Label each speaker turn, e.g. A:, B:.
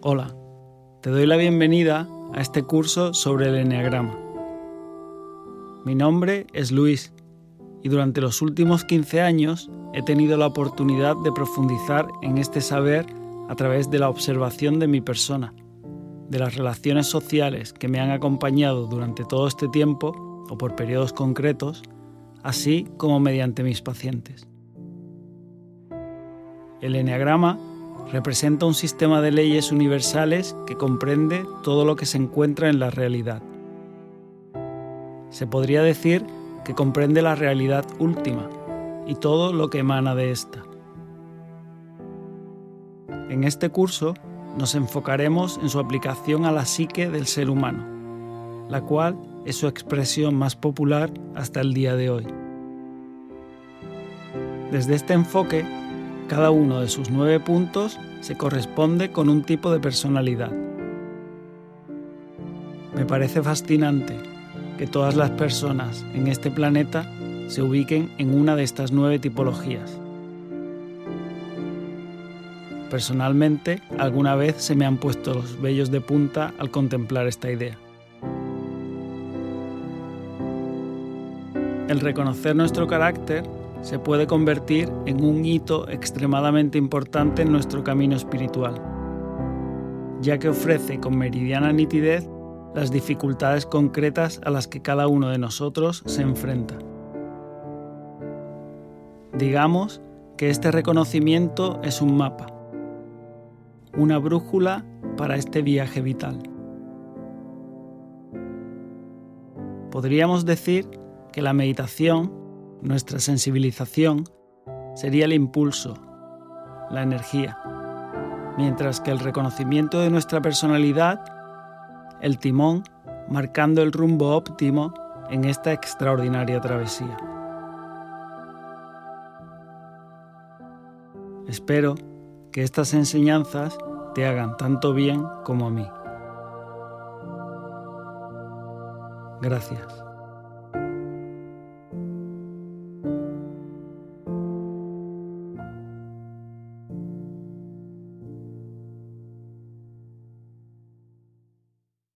A: Hola, te doy la bienvenida a este curso sobre el Eneagrama. Mi nombre es Luis y durante los últimos 15 años he tenido la oportunidad de profundizar en este saber a través de la observación de mi persona, de las relaciones sociales que me han acompañado durante todo este tiempo o por periodos concretos, así como mediante mis pacientes. El Eneagrama representa un sistema de leyes universales que comprende todo lo que se encuentra en la realidad. Se podría decir que comprende la realidad última y todo lo que emana de esta. En este curso nos enfocaremos en su aplicación a la psique del ser humano, la cual es su expresión más popular hasta el día de hoy. Desde este enfoque, cada uno de sus 9 puntos se corresponde con un tipo de personalidad. Me parece fascinante que todas las personas en este planeta se ubiquen en una de estas 9 tipologías. Personalmente, alguna vez se me han puesto los vellos de punta al contemplar esta idea. El reconocer nuestro carácter se puede convertir en un hito extremadamente importante en nuestro camino espiritual, ya que ofrece con meridiana nitidez las dificultades concretas a las que cada uno de nosotros se enfrenta. Digamos que este reconocimiento es un mapa, una brújula para este viaje vital. Podríamos decir que la meditación, nuestra sensibilización, sería el impulso, la energía, mientras que el reconocimiento de nuestra personalidad, el timón, marcando el rumbo óptimo en esta extraordinaria travesía. Espero que estas enseñanzas te hagan tanto bien como a mí. Gracias.